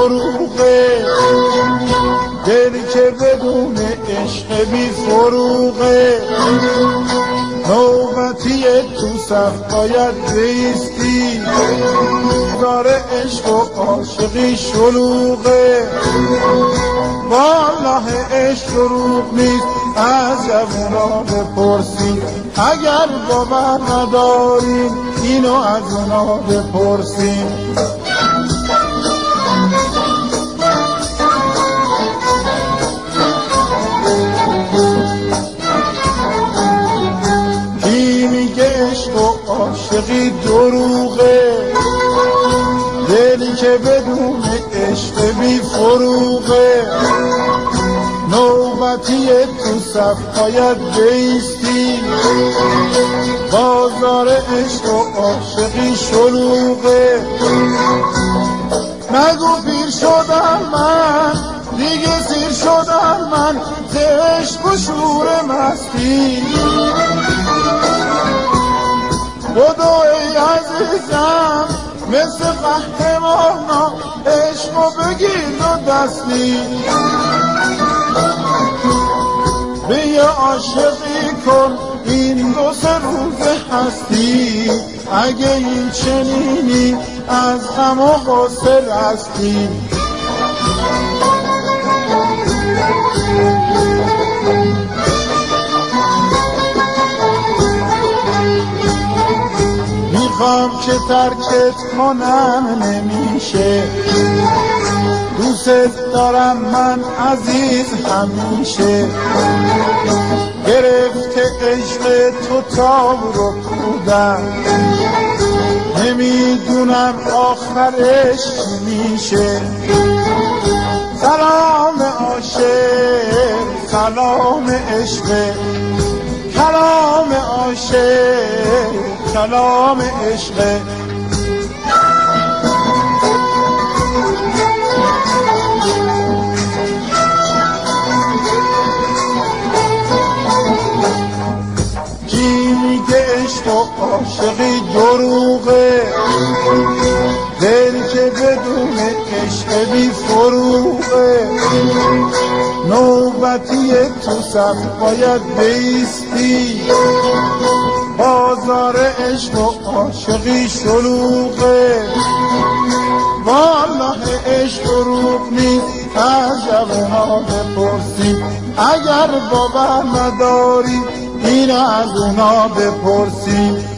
دروغه، دلی که بدون عشق بی فروغه. نوبتی تو صف باید بیستی، داره عشق و عاشقی شلوغه. والله عشق دروغ نیست، از جوونا بپرسید، اگر باور نداریم اینو از اونا بپرسیم. کی میگه عشق و عاشقی دروغه، دلی که بدون عشق بی فروغه. نوبتی تو صف باید بیستی، بازار عشق و عاشقی شلوغه. نگو پیر شدم من، دیگه سیر شدم من، ز عشق و شور مستی. بدو ای عزیزم مثل قهرمانا، عشقو بگیر دو دستی. بیا عاشقی کن این 2-3 روز هستی، اگه این چنینی از غم و غصه رستی. میخوام که ترکت کنم نمیشه، دوست دارم من عزیز همیشه. گرفته عشق تو تاب رو بودم، نمیدونم آخرش چی میشه. سلام عاشق، سلام عشق، کلام عاشق، کلام عشق. کی میگه عشق و عاشقی دروغه، دل که بدون عشق بی فروغه. نوبتی تو صف باید بیستی، بازار عشق و عاشقی شلوغه. والله عشق دروغ نیست، از جوونا بپرسید، اگر باور نداری این از اونا بپرسید.